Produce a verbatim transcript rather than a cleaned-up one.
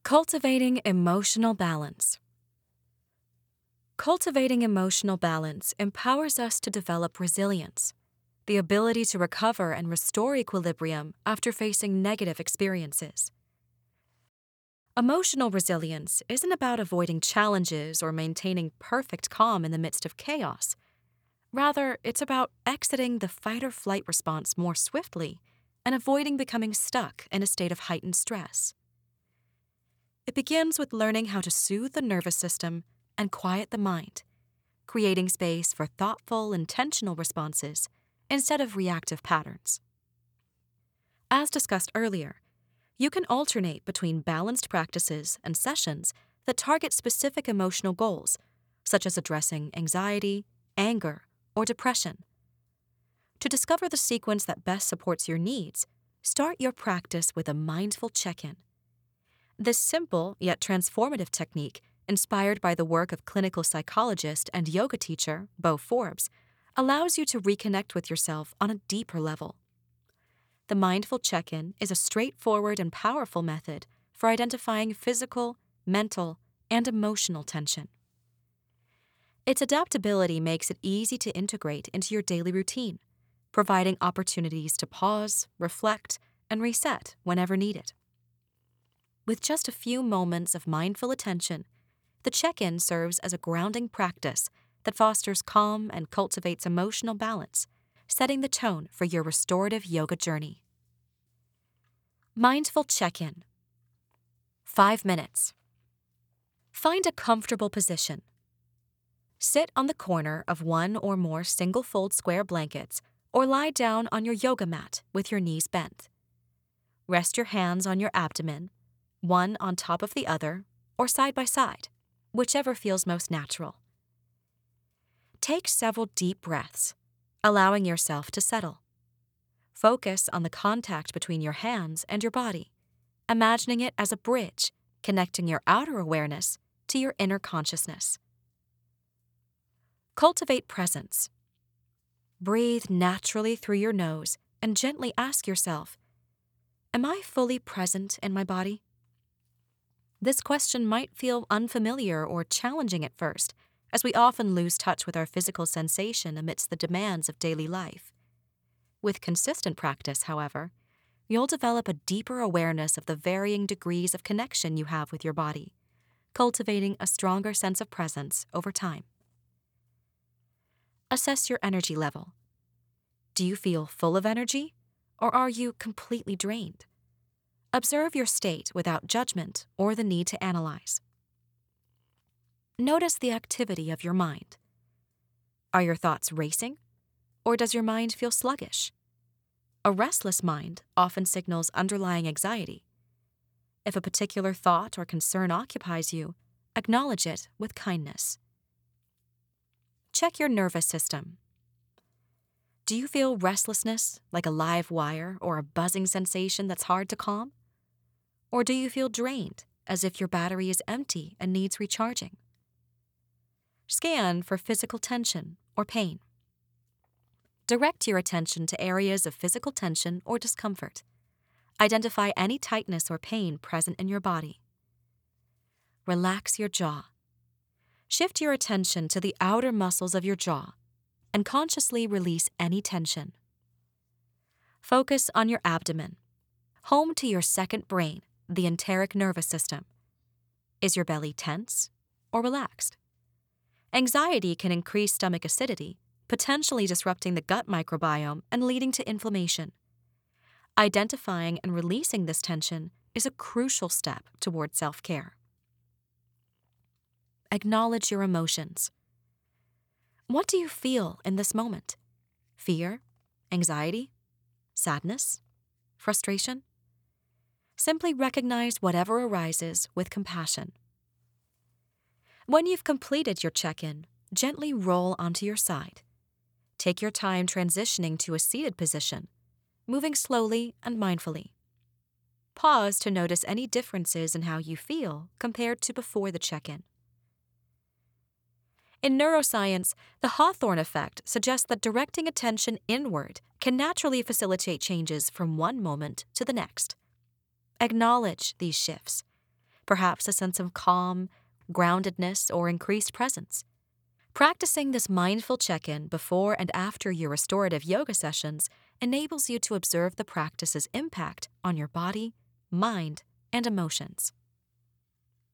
Cultivating emotional balance. Cultivating emotional balance empowers us to develop resilience, the ability to recover and restore equilibrium after facing negative experiences. Emotional resilience isn't about avoiding challenges or maintaining perfect calm in the midst of chaos. Rather, it's about exiting the fight or flight response more swiftly and avoiding becoming stuck in a state of heightened stress. It begins with learning how to soothe the nervous system and quiet the mind, creating space for thoughtful, intentional responses instead of reactive patterns. As discussed earlier, you can alternate between balanced practices and sessions that target specific emotional goals, such as addressing anxiety, anger, or depression. To discover the sequence that best supports your needs, start your practice with a mindful check-in. This simple yet transformative technique, inspired by the work of clinical psychologist and yoga teacher Bo Forbes, allows you to reconnect with yourself on a deeper level. The mindful check-in is a straightforward and powerful method for identifying physical, mental, and emotional tension. Its adaptability makes it easy to integrate into your daily routine, providing opportunities to pause, reflect, and reset whenever needed. With just a few moments of mindful attention, the check-in serves as a grounding practice that fosters calm and cultivates emotional balance, setting the tone for your restorative yoga journey. Mindful check-in. Five minutes. Find a comfortable position. Sit on the corner of one or more single-fold square blankets or lie down on your yoga mat with your knees bent. Rest your hands on your abdomen, one on top of the other or side by side, whichever feels most natural. Take several deep breaths, allowing yourself to settle. Focus on the contact between your hands and your body, imagining it as a bridge connecting your outer awareness to your inner consciousness. Cultivate presence. Breathe naturally through your nose and gently ask yourself, "Am I fully present in my body?" This question might feel unfamiliar or challenging at first, as we often lose touch with our physical sensation amidst the demands of daily life. With consistent practice, however, you'll develop a deeper awareness of the varying degrees of connection you have with your body, cultivating a stronger sense of presence over time. Assess your energy level. Do you feel full of energy, or are you completely drained? Observe your state without judgment or the need to analyze. Notice the activity of your mind. Are your thoughts racing, or does your mind feel sluggish? A restless mind often signals underlying anxiety. If a particular thought or concern occupies you, acknowledge it with kindness. Check your nervous system. Do you feel restlessness, like a live wire or a buzzing sensation that's hard to calm? Or do you feel drained, as if your battery is empty and needs recharging? Scan for physical tension or pain. Direct your attention to areas of physical tension or discomfort. Identify any tightness or pain present in your body. Relax your jaw. Shift your attention to the outer muscles of your jaw and consciously release any tension. Focus on your abdomen, home to your second brain, the enteric nervous system. Is your belly tense or relaxed? Anxiety can increase stomach acidity, potentially disrupting the gut microbiome and leading to inflammation. Identifying and releasing this tension is a crucial step toward self-care. Acknowledge your emotions. What do you feel in this moment? Fear, anxiety, sadness, frustration? Simply recognize whatever arises with compassion. When you've completed your check-in, gently roll onto your side. Take your time transitioning to a seated position, moving slowly and mindfully. Pause to notice any differences in how you feel compared to before the check-in. In neuroscience, the Hawthorne effect suggests that directing attention inward can naturally facilitate changes from one moment to the next. Acknowledge these shifts. perhaps a sense of calm, groundedness, or increased presence. Practicing this mindful check in before and after your restorative yoga sessions enables you to observe the practice's impact on your body, mind, and emotions.